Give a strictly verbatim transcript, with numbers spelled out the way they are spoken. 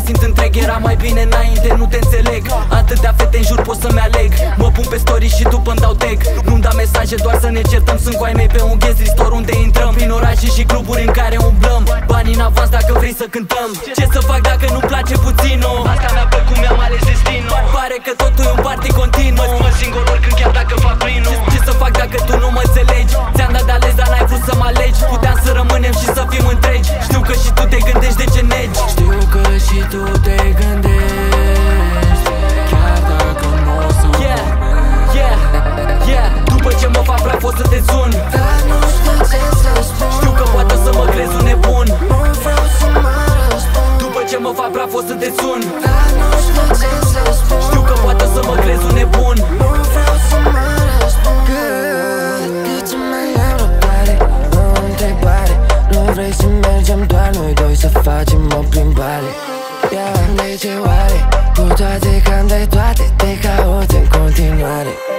simt întreg, era mai bine înainte, nu te înțeleg. Atâtea fete în jur, pot să-mi aleg. Mă pun pe story și după îmi dau tag. Nu-mi da mesaje doar să ne certăm. Sunt cu ai mei pe un ghezri store unde intrăm. Prin orașe și cluburi în care umblăm. Bani în avans dacă vrei să cântăm. Ce să fac dacă nu-mi place puțin-o? Asta mi-a plăcut, mi-am ales destinul. Pare că totul e un party continuu. Mă singur oricând chiar dacă fac plinul. Ce să fac dacă tu nu mă înțelegi? Ți-am dat de ales, dar n-ai vrut să mă alegi. Puteam să rămânem și să fim întregi. Știu că și tu te gândești de ce negi. Știu că și tu te gândești, chiar dacă nu o să Yeah, yeah, yeah. După ce mă fac praf o să te sun. Dar nu știu ce să spun. Știu că poate să mă crezi un nebun. Nu vreau să mă răspund. După ce mă fac praf o să te sun. Dar nu știu ce să spun. Știu că poate să mă crezi un nebun. Nu vreau să mă răspund. Cât, cât să mai am răbdare? O întrebare. Nu vrei să mergem doar noi doi, să facem o plimbare? Yeah. De ce oare? Cu toate că am de toate, te caut în continuare.